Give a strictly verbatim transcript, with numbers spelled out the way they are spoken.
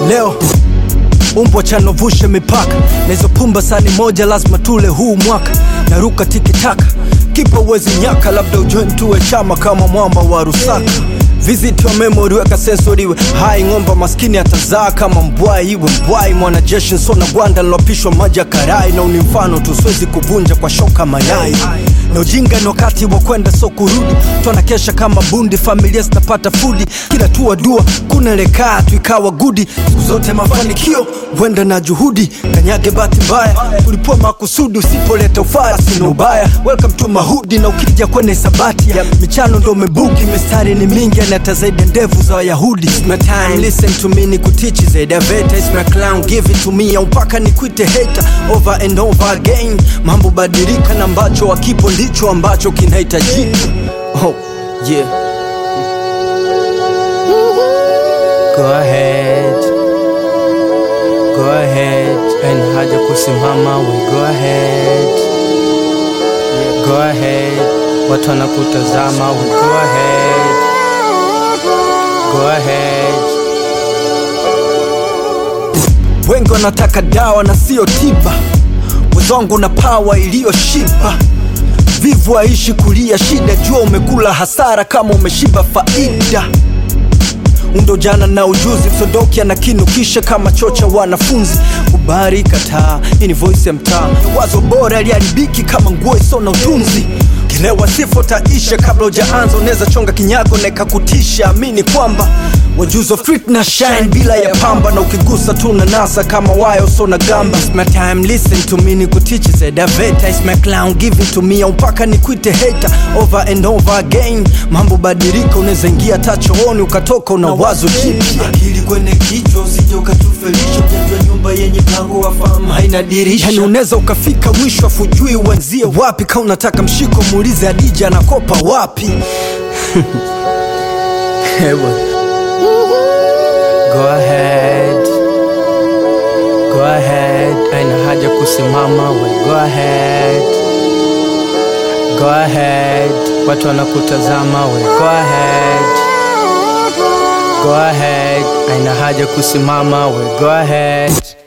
Leo umbwa chanovushe mipaka, na hizo pumba sani moja lazima tule huu mwaka. Naruka tikitaka, kipa uwezi nyaka, labda ujoin tuwe chama kama mwamba wa Rusaka. Visit your memory, weka sensori iwe hai, ngomba maskini atazaa kama mbwai iwe mbwai. Mwanajeshi sona gwanda nilopishwa maji ya karai, na unimfano tusiwezi kuvunja kwa shoka mayai. Na ujinga ni wakati wa kwenda so kurudi, tuana kesha kama bundi, familia zitapata fudi. Kila tuwa dua, kuna lekaa tuikawa gudi. Siku zote mafanikio, wenda na juhudi. Kanyage bati mbaya, ulipua makusudi. Usipoleta ufara, sino ubaya. Welcome to Mahudi, na ukija kwenye sabati ya michano ndo mebuki. Mistari ni mingi, anata zaidi ndevu za Wayahudi. It's my time, listen to me, ni kutichi zaidi ya veta. It's my clown, give it to me, ya mpaka ni kuite hater. Over and over again, mambo badilika, na ambacho wakipo ndicho ambacho kinahitajika. Oh, yeah. Go ahead, go ahead, and haja kusimama, we go ahead. Go ahead, watu wanakutazama, we go ahead. Go ahead. Wengi wanataka dawa na sio tiba, wezongu na power iliyo shiba. Vivu haishi kulia shida, jua umekula hasara kama umeshiba faida. Undo jana na ujuzi, msodoki anakinukisha kama chocha wanafunzi. Ubari kataa, hii ni voice ya mtaa. Wazo bora liharibiki kama nguo iso na utunzi. Kilewa sifo taisha kabla ujaanza, uneza chonga kinyago na ikakutisha. Amini kwamba wajuzo street na shine bila ya pamba, na ukigusa tu na nasa kama wayo so na gamba. It's my time, listen to me, ni kutichi zeda veta. It's my clown, give it to me, ya mpaka ni kuite hater. Over and over again, mambo badirika. Uneza ingia tachooni ukatoka una wazo jipya. Akili kwenye kichwa, usije ukatufelisha. Ujajua nyumba yenye mlango wa fahamu haina dirisha. Yani uneza ukafika mwisho afujui uanzie wapi. Ka unataka mshiko muulize Adija anakopa wapi. Hewa Go ahead, go ahead, aina haja kusimama, we go ahead. Go ahead, watu wanakutazama, we go ahead. Go ahead, aina haja kusimama, we go ahead.